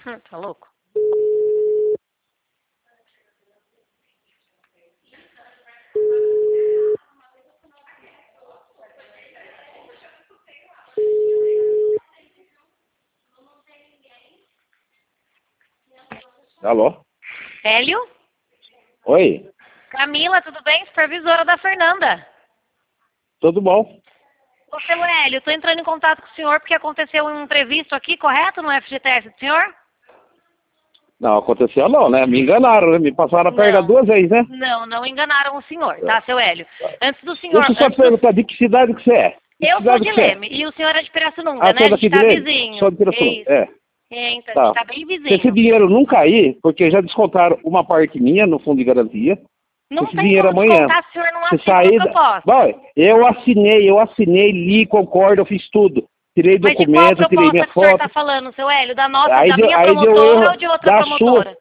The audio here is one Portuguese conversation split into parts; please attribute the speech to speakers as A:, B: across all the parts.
A: Tá louco?
B: Alô?
A: Hélio?
B: Oi?
A: Camila, tudo bem? Supervisora da Fernanda.
B: Tudo bom?
A: Ô, seu Hélio, estou entrando em contato com o senhor porque aconteceu um imprevisto aqui, correto, no FGTS do senhor?
B: Não, aconteceu não, né? Me enganaram, né? Me passaram a perna
A: Não.
B: 2 vezes, né?
A: Não enganaram o senhor, tá, seu Hélio? Antes do senhor...
B: Deixa eu só te perguntar, de que cidade que você é?
A: Eu sou de Leme, e o senhor é de Pirassununga, né?
B: Sou
A: A
B: daqui
A: gente
B: de
A: tá
B: Leme?
A: vizinho.
B: Sou de Pirassununga,
A: Isso.
B: é.
A: Então, a
B: Tá.
A: gente tá bem
B: Se
A: vizinho.
B: esse dinheiro não cair, porque já descontaram uma parte minha no fundo de garantia,
A: Não
B: esse
A: tem
B: dinheiro
A: como
B: amanhã.
A: descontar se o senhor não
B: Se
A: assina
B: sair
A: a proposta.
B: Bom, eu assinei, li, concordo, eu fiz tudo. Tirei
A: Mas de qual
B: documento, tirei
A: proposta
B: minha
A: que o senhor
B: foto.
A: está falando, seu Hélio? Da nossa,
B: Aí
A: da
B: deu,
A: minha
B: aí deu
A: promotora
B: erro
A: ou de outra promotora?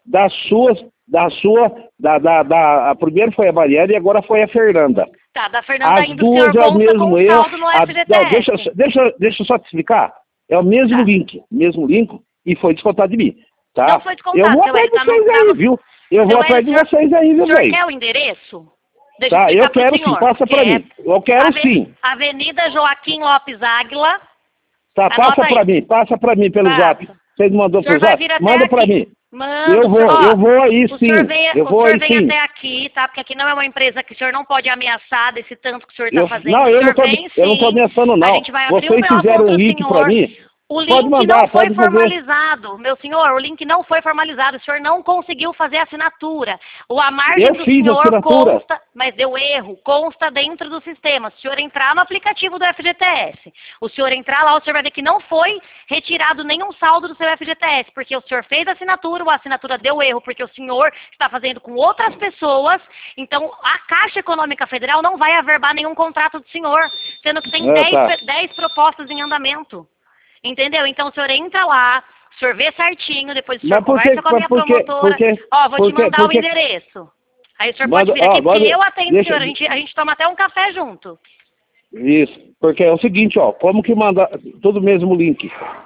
B: A primeira foi a Mariana e agora foi a Fernanda.
A: Tá, da Fernanda
B: As
A: ainda o
B: duas
A: senhor
B: é o
A: consta com
B: mesmo
A: um
B: erro.
A: saldo no
B: Não,
A: FGTS.
B: deixa eu só te explicar. É o mesmo
A: Tá.
B: link e foi descontado de mim. Tá?
A: Não foi descontado,
B: Eu vou
A: seu
B: atrás
A: Hélio,
B: de vocês aí, viu? Eu vou
A: Seu
B: atrás
A: Hélio,
B: de vocês aí,
A: o
B: viu,
A: senhor
B: velho?
A: quer o endereço? Deixa eu
B: Tá,
A: explicar
B: eu
A: pro
B: quero sim,
A: senhor.
B: passa pra mim. Eu quero sim.
A: Avenida Joaquim Lopes Águila.
B: Tá,
A: Anota aí.
B: passa pra mim pelo
A: Passa.
B: zap. Vocês mandou
A: O senhor
B: pelo
A: vai
B: zap?
A: vir até
B: Manda pra
A: aqui.
B: mim.
A: Manda,
B: Eu vou aí
A: o
B: sim.
A: senhor vem até aqui, tá? Porque aqui não é uma empresa que o senhor não pode ameaçar desse tanto que o senhor está fazendo.
B: Não,
A: O
B: eu
A: senhor
B: não
A: vem,
B: tô
A: sim.
B: ameaçando, não.
A: A gente vai abrir o
B: Vocês
A: BO
B: fizeram um
A: contra o
B: link pra
A: senhor.
B: mim.
A: O
B: Pode
A: link
B: mandar,
A: não foi
B: pode fazer.
A: formalizado, meu senhor. O link não foi formalizado. O senhor não conseguiu fazer a assinatura. A margem
B: Eu
A: do
B: fiz a
A: senhor
B: assinatura.
A: consta, mas deu erro, consta dentro do sistema. Se o senhor entrar no aplicativo do FGTS, o senhor entrar lá, o senhor vai ver que não foi retirado nenhum saldo do seu FGTS, porque o senhor fez a assinatura deu erro, porque o senhor está fazendo com outras pessoas. Então, a Caixa Econômica Federal não vai averbar nenhum contrato do senhor, sendo que tem 10 propostas em andamento. Entendeu? Então o senhor entra lá, o senhor vê certinho, depois o senhor conversa com a minha promotora. Vou te mandar o endereço. Aí o senhor pode vir aqui, porque eu atendo o senhor, a gente toma até um café junto.
B: Isso, porque é o seguinte, como que manda todo o mesmo link?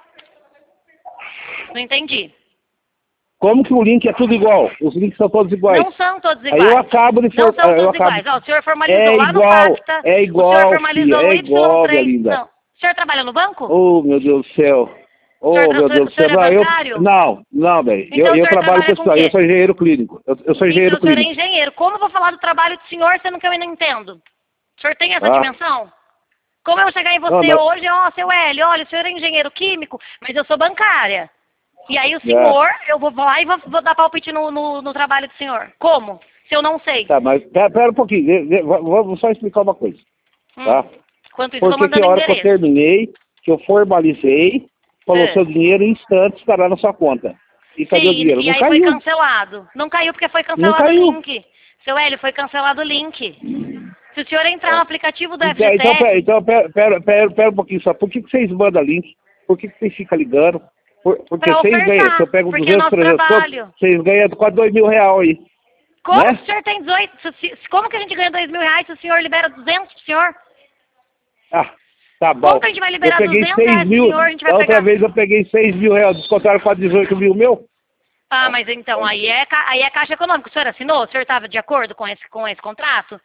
A: Não entendi.
B: Como que o link é tudo igual? Os links são todos iguais.
A: Não são todos iguais.
B: Aí eu acabo de...
A: Não são todos iguais. O senhor formalizou lá no Pacta.
B: É igual,
A: o senhor formalizou no
B: igual, minha
A: Y3.
B: linda.
A: Não. O senhor trabalha no banco?
B: Oh, meu Deus do céu. Meu Deus do céu.
A: O senhor é bancário?
B: Não, velho.
A: Então,
B: eu trabalho com isso aí. Eu sou engenheiro clínico. Eu sou engenheiro
A: então,
B: clínico.
A: O senhor é engenheiro. Como eu vou falar do trabalho do senhor, sendo que eu não entendo? O senhor tem essa dimensão? Como eu vou chegar em você hoje, seu Hélio, olha, o senhor é engenheiro químico, mas eu sou bancária. E aí o senhor, eu vou lá e vou dar palpite no trabalho do senhor. Como? Se eu não sei.
B: Tá, mas pera um pouquinho. Vamos só explicar uma coisa. Tá?
A: Enquanto isso,
B: porque que a hora que eu terminei, que eu formalizei, falou seu dinheiro em instantes estará na sua conta. E cadê o dinheiro?
A: E
B: não
A: aí
B: caiu.
A: foi cancelado. Não caiu porque foi cancelado o link. Seu Hélio, foi cancelado o link. Se o senhor entrar no aplicativo do FGTS...
B: Então, pera um pouquinho só. Por que vocês mandam link? Por que vocês ficam ligando? Porque vocês ganham. Se eu pego 200, 300 contos, vocês ganham quase R$2.000 aí.
A: Como
B: né?
A: o senhor tem 18... Como que a gente ganha R$2.000 se o senhor libera 200 pro senhor?
B: Ah, tá bom.
A: Como que a gente vai liberar
B: eu peguei
A: 200 reais pro senhor? A gente vai
B: outra
A: pegar...
B: vez eu peguei R$6.000. Descontaram quase 18 mil meu?
A: Ah, mas então, aí é Caixa Econômica. O senhor assinou? O senhor estava de acordo com esse contrato?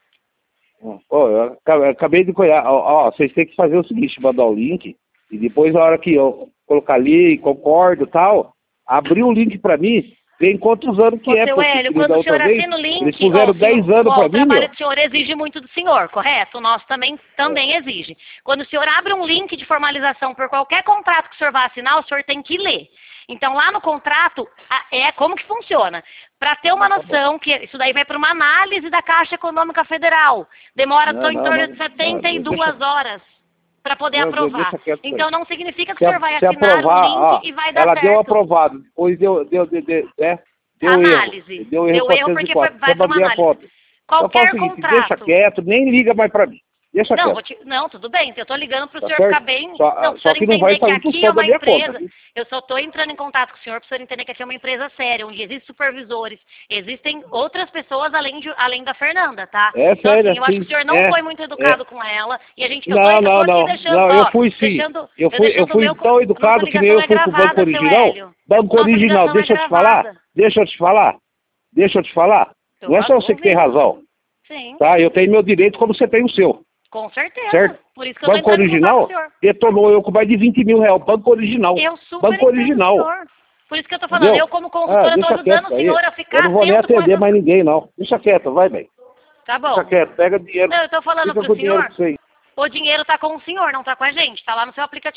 B: Eu acabei de conhecer. Vocês têm que fazer o seguinte, mandar o link, e depois, na hora que eu colocar ali, concordo e tal, abrir o link pra mim, ver em quantos anos que é.
A: Seu Hélio, quando o senhor assina o link...
B: Eles puseram 10 anos pra mim,
A: O trabalho do senhor exige muito do senhor, correto? O nosso também exige. Quando o senhor abre um link de formalização por qualquer contrato que o senhor vai assinar, o senhor tem que ler. Então, lá no contrato, como que funciona? Para ter uma noção, que isso daí vai para uma análise da Caixa Econômica Federal. Demora em torno de 72 horas para poder aprovar. Então, não significa que o senhor vai assinar o link e vai dar certo.
B: Ela deu aprovado, depois deu
A: análise.
B: Deu erro porque vai para uma análise.
A: Qualquer contrato.
B: Deixa quieto, nem liga mais para mim. Deixa
A: Não,
B: quieto.
A: não, tudo bem. Eu tô ligando pro
B: Tá
A: senhor
B: certo?
A: ficar bem.
B: Só-
A: Não, pro
B: só
A: senhor
B: que não vai
A: entender que
B: sair do
A: aqui é
B: som da
A: uma
B: minha conta,
A: empresa.
B: viu?
A: Eu só tô entrando em contato com o senhor pro senhor entender que aqui é uma empresa séria, onde existem supervisores, existem outras pessoas além da Fernanda, tá?
B: É
A: Então,
B: sério,
A: assim, eu acho que o senhor não
B: é,
A: foi muito educado com ela. E a gente, eu
B: Não,
A: tô
B: não,
A: aqui
B: não.
A: deixando,
B: Não, eu fui sim. Eu
A: deixando o
B: fui
A: meu.
B: tão educado
A: Nossa
B: que nem
A: ligação
B: eu
A: é
B: fui com o Banco
A: gravada, seu
B: Original.
A: Hélio.
B: Banco
A: Nossa
B: Original,
A: ligação é
B: deixa eu te falar.
A: gravada.
B: Deixa eu te falar. Não é só você que tem
A: Ouvindo.
B: razão,
A: Sim,
B: tá? Eu tenho meu direito como você tem o seu,
A: com certeza.
B: certo?
A: Por isso que eu tô
B: Banco
A: entrando em contato com
B: Original
A: o senhor.
B: detonou eu com mais de 20 mil reais. Banco Original.
A: Eu super
B: Banco
A: entendo o
B: Original.
A: senhor. Por isso que eu tô falando,
B: Entendeu?
A: eu como consultora tô
B: Deixa
A: ajudando
B: quieto
A: o
B: aí.
A: senhor a
B: Eu
A: ficar
B: não vou nem
A: atento com
B: atender
A: essas...
B: mais ninguém, não. Deixa quieto, vai, bem.
A: Tá bom.
B: Deixa quieto, pega dinheiro.
A: Não, eu tô falando
B: Fica
A: pro
B: com o dinheiro
A: senhor,
B: pra você aí.
A: o dinheiro tá com o senhor, não tá com a gente, tá lá no seu aplicativo.